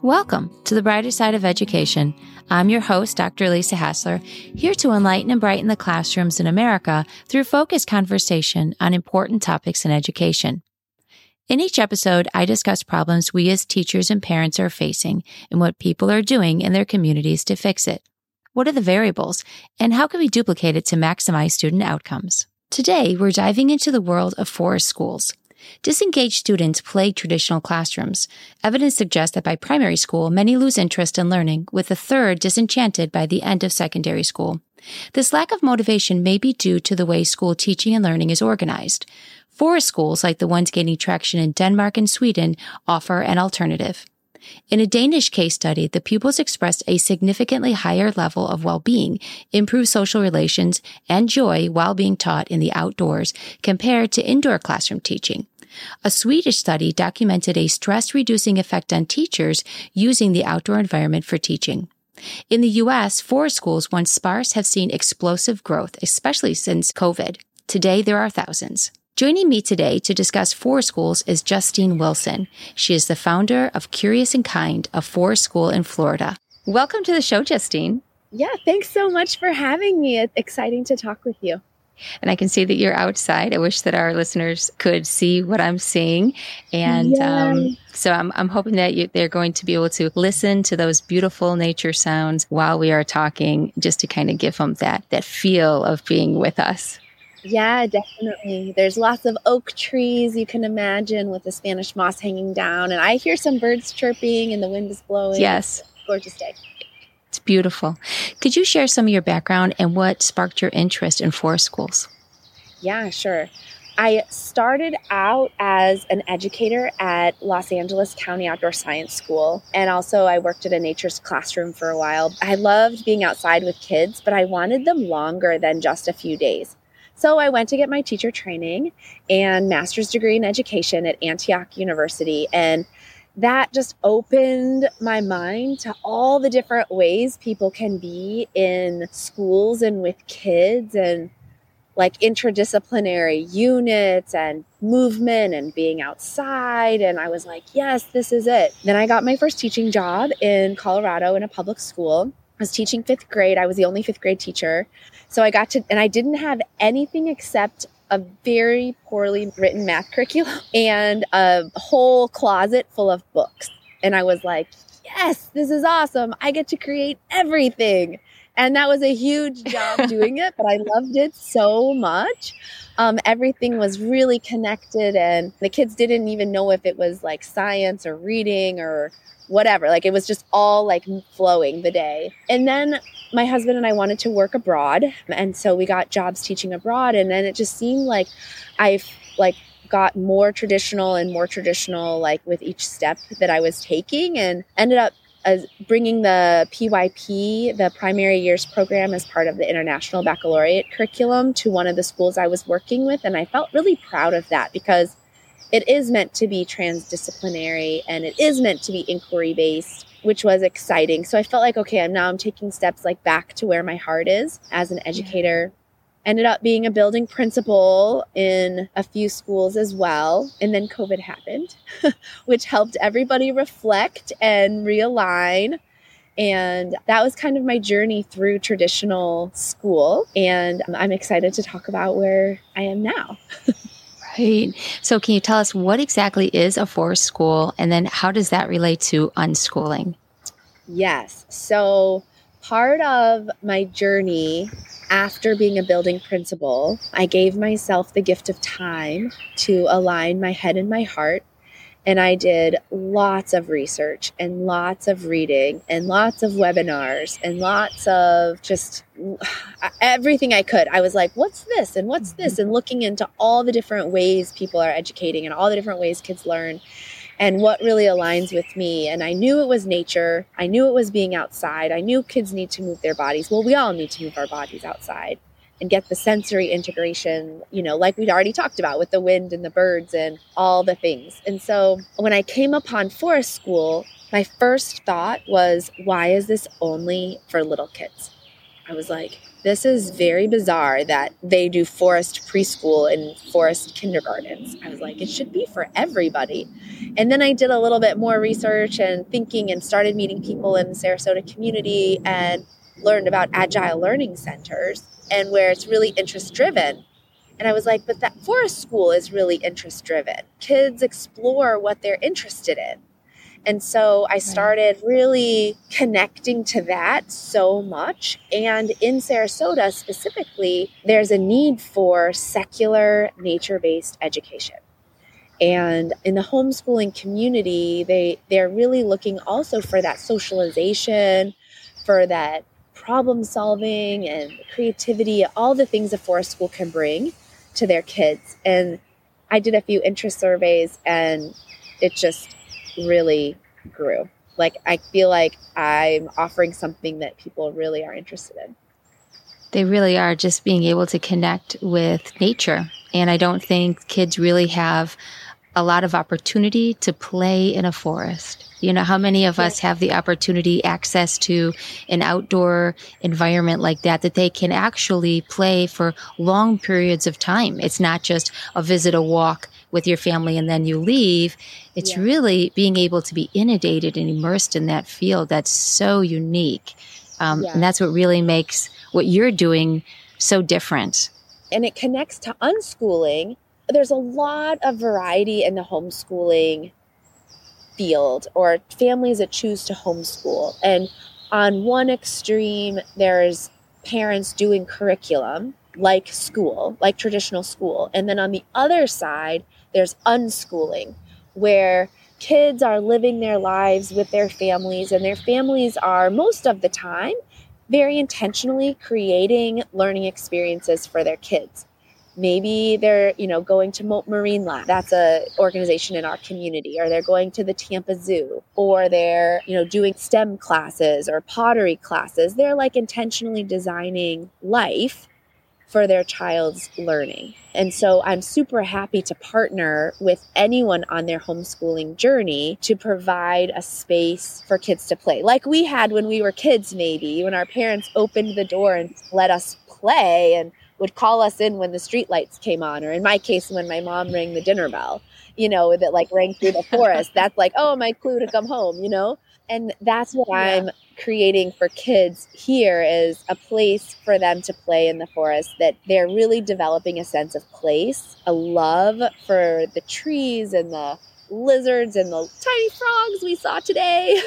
Welcome to the Brighter Side of Education. I'm your host, Dr. Lisa Hassler, here to enlighten and brighten the classrooms in America through focused conversation on important topics in education. In each episode, I discuss problems we as teachers and parents are facing and what people are doing in their communities to fix it. What are the variables, and how can we duplicate it to maximize student outcomes? Today, we're diving into the world of forest schools. Disengaged students plague traditional classrooms. Evidence suggests that by primary school, many lose interest in learning, with a third disenchanted by the end of secondary school. This lack of motivation may be due to the way school teaching and learning is organized. Forest schools, like the ones gaining traction in Denmark and Sweden, offer an alternative. In a Danish case study, the pupils expressed a significantly higher level of well-being, improved social relations, and joy while being taught in the outdoors compared to indoor classroom teaching. A Swedish study documented a stress-reducing effect on teachers using the outdoor environment for teaching. In the U.S., forest schools, once sparse, have seen explosive growth, especially since COVID. Today, there are thousands. Joining me today to discuss forest schools is Justine Wilson. She is the founder of Curious and Kind, a forest school in Florida. Welcome to the show, Justine. Yeah, thanks so much for having me. It's exciting to talk with you. And I can see that you're outside. I wish that our listeners could see what I'm seeing. And so I'm hoping that they're going to be able to listen to those beautiful nature sounds while we are talking, just to kind of give them that feel of being with us. Yeah, definitely. There's lots of oak trees you can imagine with the Spanish moss hanging down. And I hear some birds chirping and the wind is blowing. Yes. It's a gorgeous day. It's beautiful. Could you share some of your background and what sparked your interest in forest schools? Yeah, sure. I started out as an educator at Los Angeles County Outdoor Science School. And also I worked at a nature's classroom for a while. I loved being outside with kids, but I wanted them longer than just a few days. So I went to get my teacher training and master's degree in education at Antioch University. And that just opened my mind to all the different ways people can be in schools and with kids, and like interdisciplinary units and movement and being outside. And I was like, yes, this is it. Then I got my first teaching job in Colorado in a public school. I was teaching fifth grade. I was the only fifth grade teacher. So I didn't have anything except a very poorly written math curriculum and a whole closet full of books. And I was like, yes, this is awesome. I get to create everything. And that was a huge job doing it, but I loved it so much. Everything was really connected, and the kids didn't even know if it was like science or reading or whatever. Like it was just all like flowing the day. And then my husband and I wanted to work abroad. And so we got jobs teaching abroad. And then it just seemed like I've got more traditional like with each step that I was taking, and ended up bringing the PYP, the Primary Years Program, as part of the International Baccalaureate curriculum to one of the schools I was working with. And I felt really proud of that because it is meant to be transdisciplinary and it is meant to be inquiry-based, which was exciting. So I felt like, okay, I'm taking steps like back to where my heart is as an educator. Ended up being a building principal in a few schools as well. And then COVID happened, which helped everybody reflect and realign. And that was kind of my journey through traditional school. And I'm excited to talk about where I am now. Right. So can you tell us what exactly is a forest school, and then how does that relate to unschooling? Yes. So part of my journey after being a building principal, I gave myself the gift of time to align my head and my heart. And I did lots of research and lots of reading and lots of webinars and lots of just everything I could. I was like, what's this? And what's this? And looking into all the different ways people are educating and all the different ways kids learn and what really aligns with me. And I knew it was nature. I knew it was being outside. I knew kids need to move their bodies. Well, we all need to move our bodies outside and get the sensory integration, like we'd already talked about with the wind and the birds and all the things. And so when I came upon forest school, my first thought was, why is this only for little kids? I was like, this is very bizarre that they do forest preschool and forest kindergartens. I was like, it should be for everybody. And then I did a little bit more research and thinking and started meeting people in the Sarasota community and learned about agile learning centers and where it's really interest driven. And I was like, but that forest school is really interest driven. Kids explore what they're interested in. And so I started really connecting to that so much. And in Sarasota specifically, there's a need for secular nature-based education. And in the homeschooling community, they're really looking also for that socialization, for that problem solving and creativity, all the things a forest school can bring to their kids. And I did a few interest surveys and it just really grew. Like, I feel like I'm offering something that people really are interested in. They really are, just being able to connect with nature. And I don't think kids really have a lot of opportunity to play in a forest. You know, how many of us have the opportunity, access to an outdoor environment like that they can actually play for long periods of time? It's not just a visit, a walk with your family and then you leave. It's really being able to be inundated and immersed in that field that's so unique. And that's what really makes what you're doing so different. And it connects to unschooling. There's a lot of variety in the homeschooling field, or families that choose to homeschool. And on one extreme, there's parents doing curriculum like school, like traditional school. And then on the other side, there's unschooling, where kids are living their lives with their families, and their families are most of the time very intentionally creating learning experiences for their kids. Maybe they're, going to Marine Lab. That's an organization in our community. Or they're going to the Tampa Zoo. Or they're, doing STEM classes or pottery classes. They're like intentionally designing life for their child's learning. And so I'm super happy to partner with anyone on their homeschooling journey to provide a space for kids to play. Like we had when we were kids, maybe, when our parents opened the door and let us play and would call us in when the street lights came on, or in my case, when my mom rang the dinner bell, that like rang through the forest. That's like, oh, my clue to come home, And that's what I'm creating for kids here, is a place for them to play in the forest, that they're really developing a sense of place, a love for the trees and the lizards and the tiny frogs we saw today,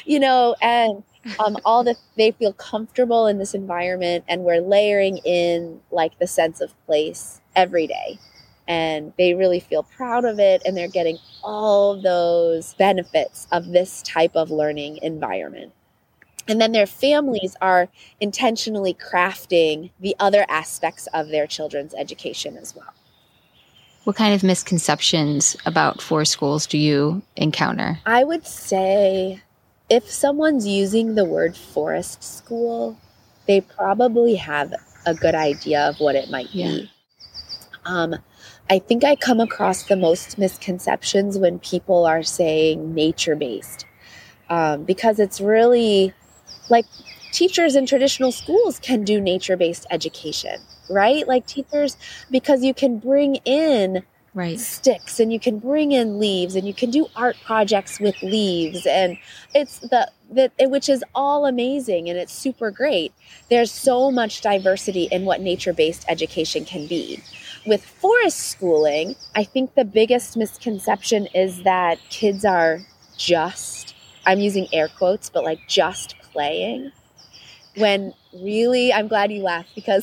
and they feel comfortable in this environment, and we're layering in like the sense of place every day. And they really feel proud of it, and they're getting all those benefits of this type of learning environment. And then their families are intentionally crafting the other aspects of their children's education as well. What kind of misconceptions about forest schools do you encounter? I would say if someone's using the word forest school, they probably have a good idea of what it might be. I think I come across the most misconceptions when people are saying nature-based, because it's really like teachers in traditional schools can do nature-based education, right? Like teachers, because you can bring in sticks and you can bring in leaves and you can do art projects with leaves, and it's which is all amazing and it's super great. There's so much diversity in what nature-based education can be. With forest schooling, I think the biggest misconception is that kids are just, I'm using air quotes, but like just playing. When really, I'm glad you laughed, because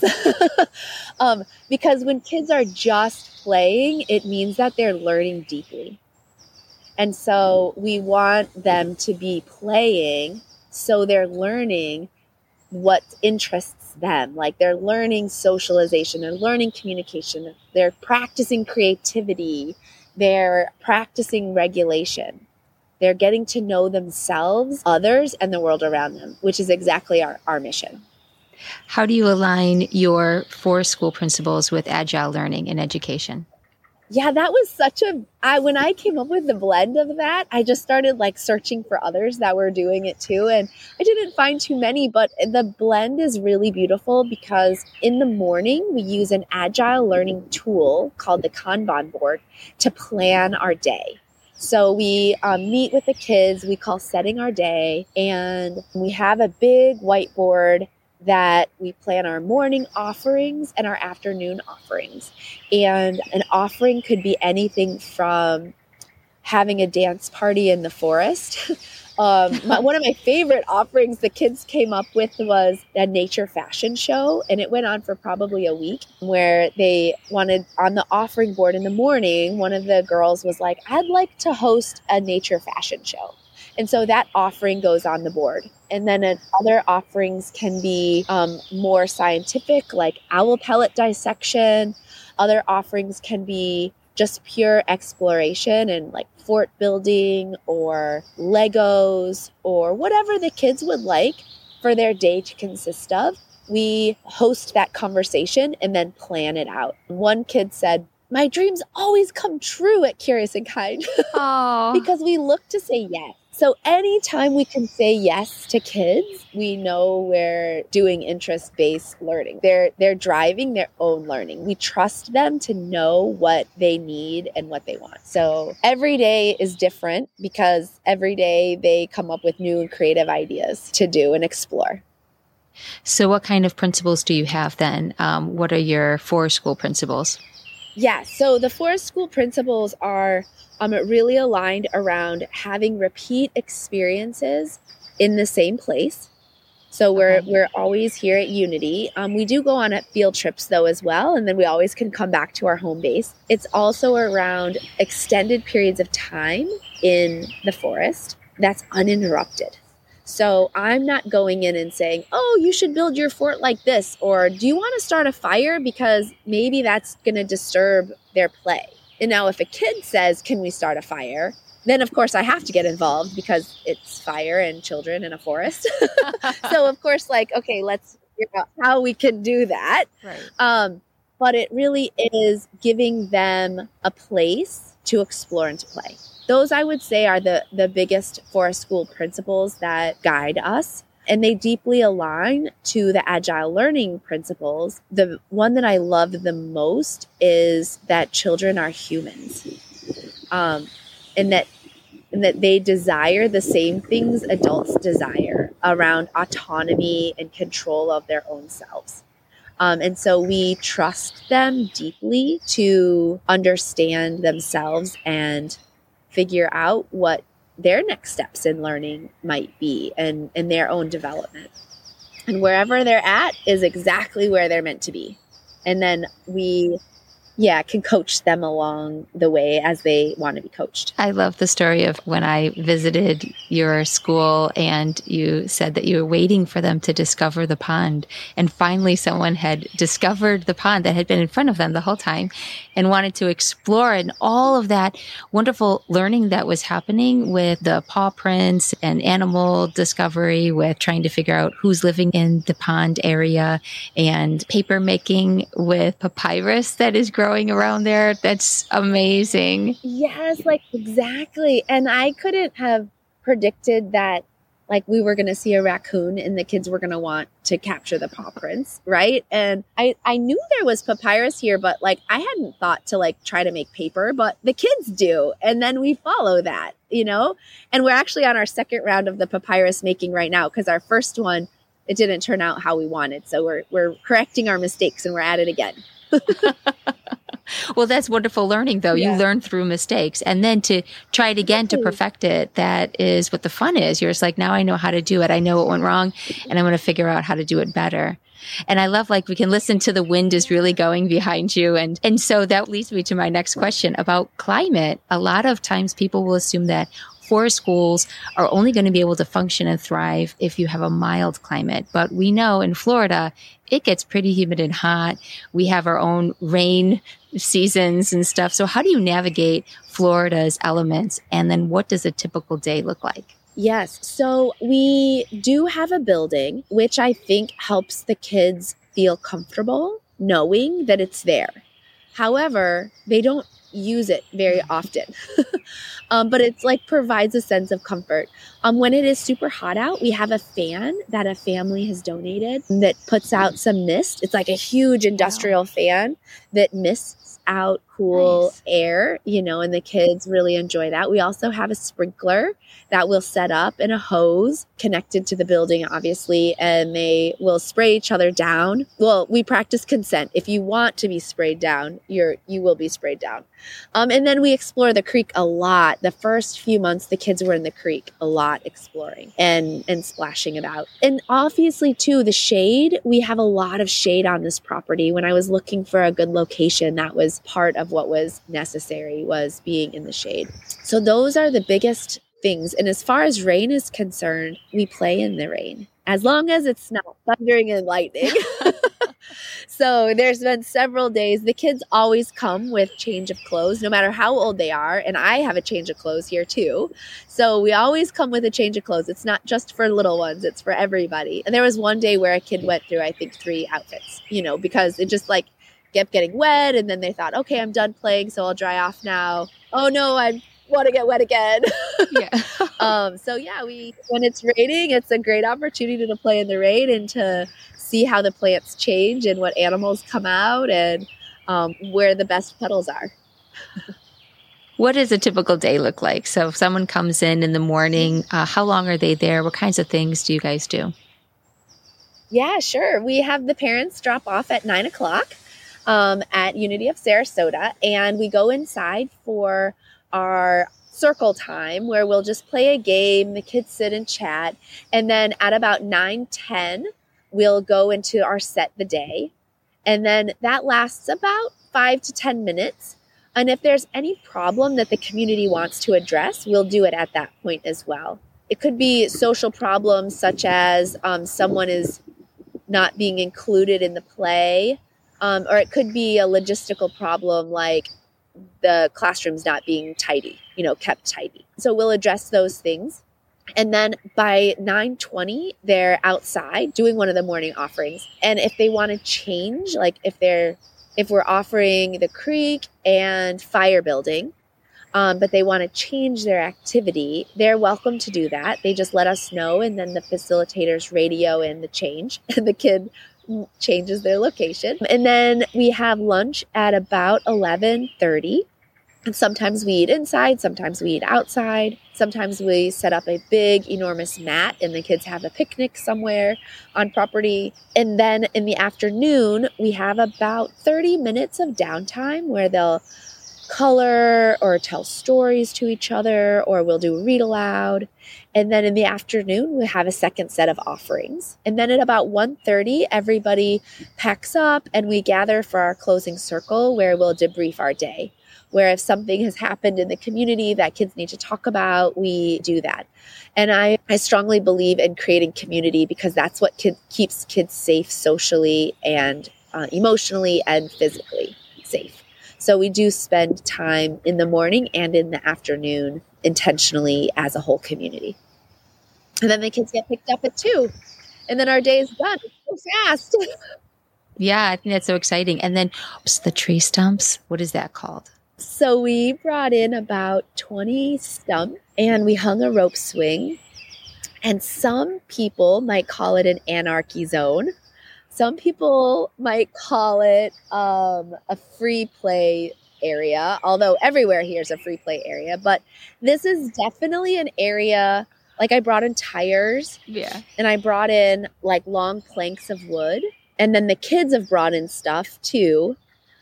when kids are just playing, it means that they're learning deeply. And so we want them to be playing, so they're learning what interests them. Like they're learning socialization, they're learning communication, they're practicing creativity, they're practicing regulation. They're getting to know themselves, others, and the world around them, which is exactly our mission. How do you align your forest school principles with agile learning and education? Yeah, that was when I came up with the blend of that, I just started like searching for others that were doing it too. And I didn't find too many, but the blend is really beautiful because in the morning we use an agile learning tool called the Kanban board to plan our day. So we meet with the kids, we call setting our day, and we have a big whiteboard that we plan our morning offerings and our afternoon offerings. And an offering could be anything from having a dance party in the forest. One of my favorite offerings the kids came up with was a nature fashion show. And it went on for probably a week, where they wanted, on the offering board in the morning, one of the girls was like, I'd like to host a nature fashion show. And so that offering goes on the board. And then other offerings can be more scientific, like owl pellet dissection. Other offerings can be just pure exploration and like fort building or Legos or whatever the kids would like for their day to consist of. We host that conversation and then plan it out. One kid said, my dreams always come true at Curious and Kind because we look to say yes. So anytime we can say yes to kids, we know we're doing interest-based learning. They're driving their own learning. We trust them to know what they need and what they want. So every day is different because every day they come up with new and creative ideas to do and explore. So what kind of principles do you have then? What are your forest school principles? Yeah, so the forest school principles are really aligned around having repeat experiences in the same place. So we're always here at Unity. We do go on field trips though as well, and then we always can come back to our home base. It's also around extended periods of time in the forest that's uninterrupted. So I'm not going in and saying, oh, you should build your fort like this, or do you want to start a fire because maybe that's going to disturb their play. And now if a kid says, can we start a fire? Then of course I have to get involved because it's fire and children in a forest. So of course, like, okay, let's figure out how we can do that. Right. But it really is giving them a place to explore and to play. Those, I would say, are the biggest forest school principles that guide us. And they deeply align to the agile learning principles. The one that I love the most is that children are humans, and that they desire the same things adults desire around autonomy and control of their own selves. And so we trust them deeply to understand themselves and figure out what their next steps in learning might be and their own development. And wherever they're at is exactly where they're meant to be. And then we can coach them along the way as they want to be coached. I love the story of when I visited your school and you said that you were waiting for them to discover the pond. And finally someone had discovered the pond that had been in front of them the whole time and wanted to explore it. And all of that wonderful learning that was happening with the paw prints and animal discovery, with trying to figure out who's living in the pond area, and paper making with papyrus that is growing around there. That's amazing. Yes, like exactly. And I couldn't have predicted that like we were going to see a raccoon and the kids were going to want to capture the paw prints, right? And I knew there was papyrus here, but like I hadn't thought to like try to make paper, but the kids do. And then we follow that, you know? And we're actually on our second round of the papyrus making right now because our first one, it didn't turn out how we wanted. So we're correcting our mistakes and we're at it again. Well, that's wonderful learning, though. Yeah. You learn through mistakes. And then to try it again, to perfect it, that is what the fun is. You're just like, now I know how to do it. I know what went wrong, and I'm going to figure out how to do it better. And I love, like, we can listen to the wind is really going behind you. And so that leads me to my next question about climate. A lot of times people will assume that forest schools are only going to be able to function and thrive if you have a mild climate. But we know in Florida, it gets pretty humid and hot. We have our own rain seasons and stuff. So how do you navigate Florida's elements? And then what does a typical day look like? Yes. So we do have a building, which I think helps the kids feel comfortable knowing that it's there. However, they don't use it very often. But it's like provides a sense of comfort. When it is super hot out, we have a fan that a family has donated that puts out some mist. It's like a huge industrial fan that mists out cool air, and the kids really enjoy that. We also have a sprinkler that we'll set up and a hose connected to the building, obviously, and they will spray each other down. Well, we practice consent. If you want to be sprayed down, you will be sprayed down. And then we explore the creek a lot. The first few months, the kids were in the creek a lot exploring and splashing about. And obviously, too, the shade, we have a lot of shade on this property. When I was looking for a good location, that was part of what was necessary, was being in the shade. So those are the biggest things. And as far as rain is concerned, we play in the rain, as long as it's not thundering and lightning. So there's been several days. The kids always come with change of clothes, no matter how old they are. And I have a change of clothes here too. So we always come with a change of clothes. It's not just for little ones. It's for everybody. And there was one day where a kid went through, I think, 3 outfits, because it just like kept getting wet. And then they thought, okay, I'm done playing, so I'll dry off now. Oh no, I want to get wet again. So yeah, when it's raining, it's a great opportunity to play in the rain and to see how the plants change and what animals come out and where the best petals are. What does a typical day look like? So if someone comes in the morning, how long are they there? What kinds of things do you guys do? Yeah, sure. We have the parents drop off at 9:00 at Unity of Sarasota, and we go inside for our circle time where we'll just play a game. The kids sit and chat. And then at about 9:10, we'll go into our set the day. And then that lasts about 5 to 10 minutes. And if there's any problem that the community wants to address, we'll do it at that point as well. It could be social problems such as someone is not being included in the play, or it could be a logistical problem like the classroom's not being tidy, kept tidy. So we'll address those things. And then by 9:20, they're outside doing one of the morning offerings. And if they want to change, like if we're offering the creek and fire building, but they want to change their activity, they're welcome to do that. They just let us know, and then the facilitators radio in the change, and the kid changes their location. And then we have lunch at about 11:30. And sometimes we eat inside, sometimes we eat outside. Sometimes we set up a big, enormous mat and the kids have a picnic somewhere on property. And then in the afternoon, we have about 30 minutes of downtime where they'll color or tell stories to each other, or we'll do a read aloud. And then in the afternoon, we have a second set of offerings. And then at about 1:30, everybody packs up and we gather for our closing circle where we'll debrief our day. Where if something has happened in the community that kids need to talk about, we do that. And I strongly believe in creating community because that's what keeps kids safe socially and emotionally and physically safe. So we do spend time in the morning and in the afternoon intentionally as a whole community. And then the kids get picked up at 2. And then our day is done. It's so fast. Yeah, I think that's so exciting. And then the tree stumps, what is that called? So we brought in about 20 stumps and we hung a rope swing. And some people might call it an anarchy zone. Some people might call it a free play area, although everywhere here is a free play area. But this is definitely an area, like I brought in tires. Yeah. And I brought in like long planks of wood. And then the kids have brought in stuff too.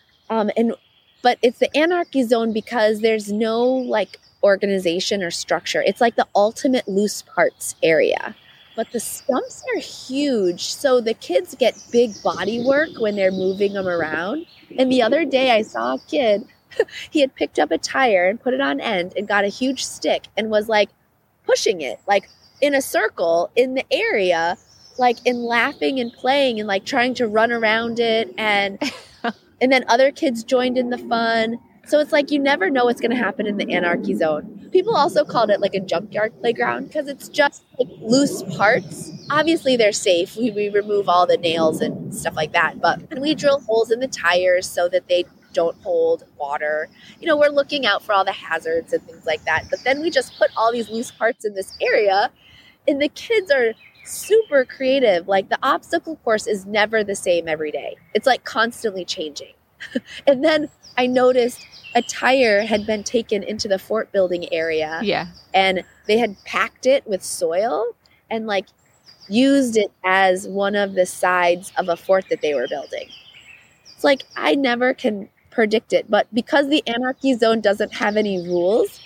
But it's the anarchy zone because there's no like organization or structure. It's like the ultimate loose parts area. But the stumps are huge. So the kids get big body work when they're moving them around. And the other day I saw a kid, he had picked up a tire and put it on end and got a huge stick and was like pushing it like in a circle in the area, like in laughing and playing and like trying to run around it. And then other kids joined in the fun. So it's like you never know what's going to happen in the anarchy zone. People also called it like a junkyard playground because it's just like loose parts. Obviously, they're safe. We remove all the nails and stuff like that. But we drill holes in the tires so that they don't hold water. We're looking out for all the hazards and things like that. But then we just put all these loose parts in this area, and the kids are super creative. Like the obstacle course is never the same every day. It's like constantly changing. And then I noticed a tire had been taken into the fort building area. Yeah. And they had packed it with soil and like used it as one of the sides of a fort that they were building. It's like, I never can predict it, but because the Anarchy Zone doesn't have any rules,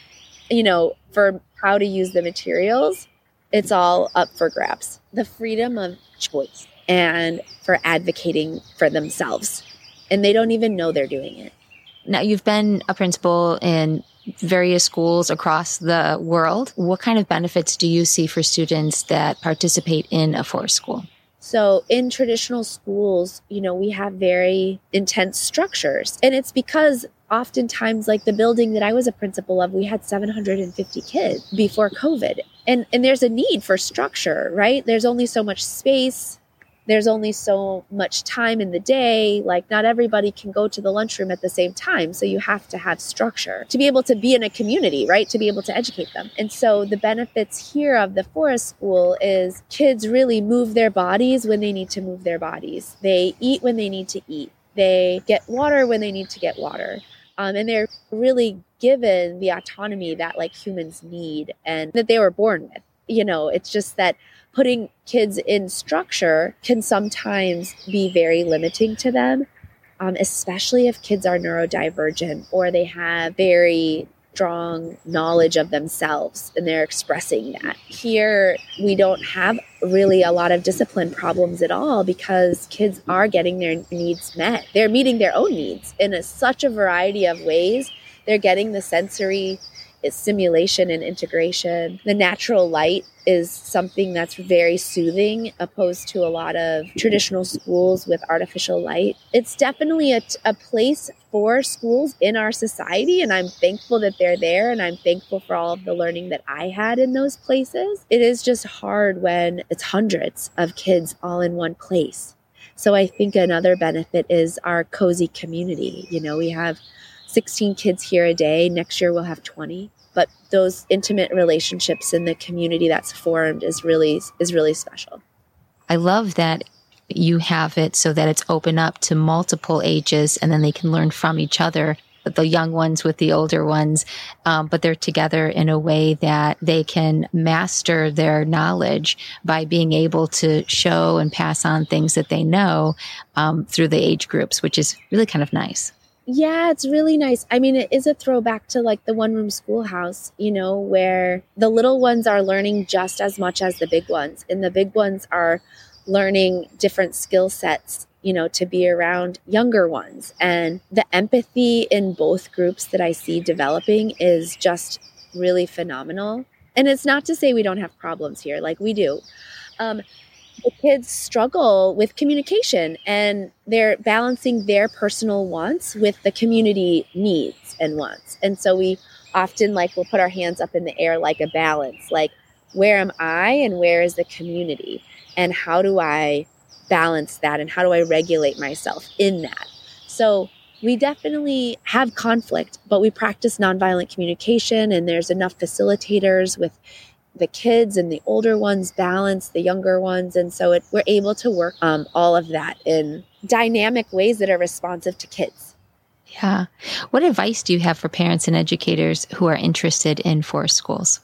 for how to use the materials, it's all up for grabs. The freedom of choice and for advocating for themselves. And they don't even know they're doing it. Now, you've been a principal in various schools across the world. What kind of benefits do you see for students that participate in a forest school? So in traditional schools, we have very intense structures. And it's because oftentimes, like the building that I was a principal of, we had 750 kids before COVID. And there's a need for structure, right? There's only so much space. There's only so much time in the day. Like not everybody can go to the lunchroom at the same time. So you have to have structure to be able to be in a community, right? To be able to educate them. And so the benefits here of the forest school is kids really move their bodies when they need to move their bodies. They eat when they need to eat. They get water when they need to get water. And they're really given the autonomy that like humans need and that they were born with. It's just that putting kids in structure can sometimes be very limiting to them, especially if kids are neurodivergent or they have very strong knowledge of themselves and they're expressing that. Here, we don't have really a lot of discipline problems at all because kids are getting their needs met. They're meeting their own needs in such a variety of ways. They're getting the sensory stimulation and integration. The natural light is something that's very soothing opposed to a lot of traditional schools with artificial light. It's definitely a place for schools in our society, and I'm thankful that they're there, and I'm thankful for all of the learning that I had in those places. It is just hard when it's hundreds of kids all in one place. So I think another benefit is our cozy community. We have 16 kids here a day. Next year we'll have 20. But those intimate relationships in the community that's formed is really special. I love that you have it so that it's open up to multiple ages and then they can learn from each other, the young ones with the older ones, but they're together in a way that they can master their knowledge by being able to show and pass on things that they know through the age groups, which is really kind of nice. Yeah, it's really nice. I mean, it is a throwback to like the one-room schoolhouse, where the little ones are learning just as much as the big ones. And the big ones are learning different skill sets, to be around younger ones. And the empathy in both groups that I see developing is just really phenomenal. And it's not to say we don't have problems here, like we do. The kids struggle with communication and they're balancing their personal wants with the community needs and wants. And so we often we'll put our hands up in the air like a balance, like where am I and where is the community? And how do I balance that? And how do I regulate myself in that? So we definitely have conflict, but we practice nonviolent communication and there's enough facilitators with the kids and the older ones balance the younger ones. And so we're able to work all of that in dynamic ways that are responsive to kids. Yeah. What advice do you have for parents and educators who are interested in forest schools?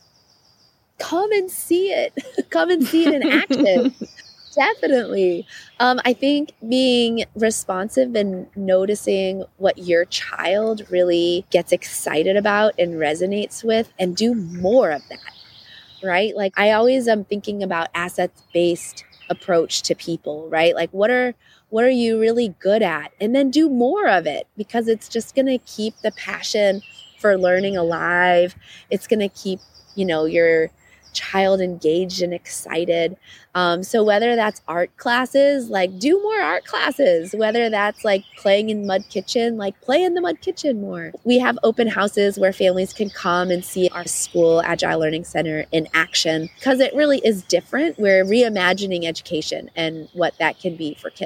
Come and see it. Come and see it in action. Definitely. I think being responsive and noticing what your child really gets excited about and resonates with and do more of that. Right? Like I always am thinking about assets-based approach to people, right? Like what are you really good at? And then do more of it because it's just going to keep the passion for learning alive. It's going to keep, your child engaged and excited. So whether that's art classes, do more art classes, whether that's playing in Mud Kitchen, play in the Mud Kitchen more. We have open houses where families can come and see our school Agile Learning Center in action because it really is different. We're reimagining education and what that can be for kids.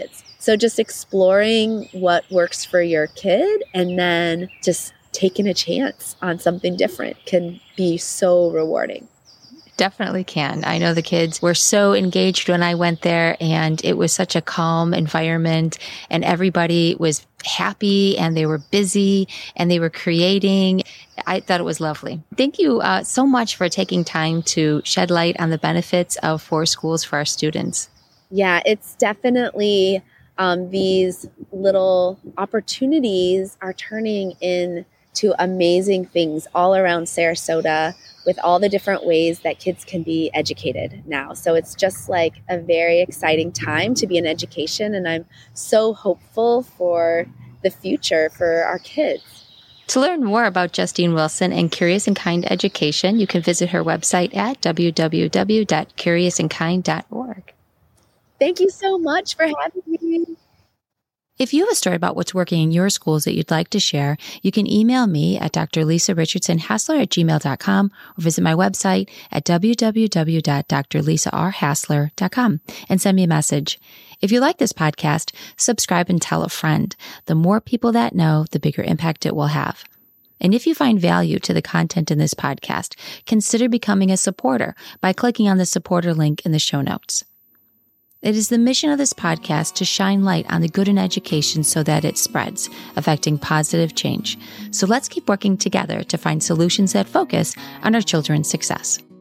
So just exploring what works for your kid and then just taking a chance on something different can be so rewarding. Definitely can. I know the kids were so engaged when I went there, and it was such a calm environment, and everybody was happy and they were busy and they were creating. I thought it was lovely. Thank you so much for taking time to shed light on the benefits of 4 schools for our students. Yeah, it's definitely these little opportunities are turning into amazing things all around Sarasota, with all the different ways that kids can be educated now. So it's just like a very exciting time to be in education, and I'm so hopeful for the future for our kids. To learn more about Justine Wilson and Curious and Kind Education, you can visit her website at www.curiousandkind.org. Thank you so much for having me. If you have a story about what's working in your schools that you'd like to share, you can email me at drlisarichardson-hassler@gmail.com or visit my website at www.drlisarhassler.com and send me a message. If you like this podcast, subscribe and tell a friend. The more people that know, the bigger impact it will have. And if you find value to the content in this podcast, consider becoming a supporter by clicking on the supporter link in the show notes. It is the mission of this podcast to shine light on the good in education so that it spreads, affecting positive change. So let's keep working together to find solutions that focus on our children's success.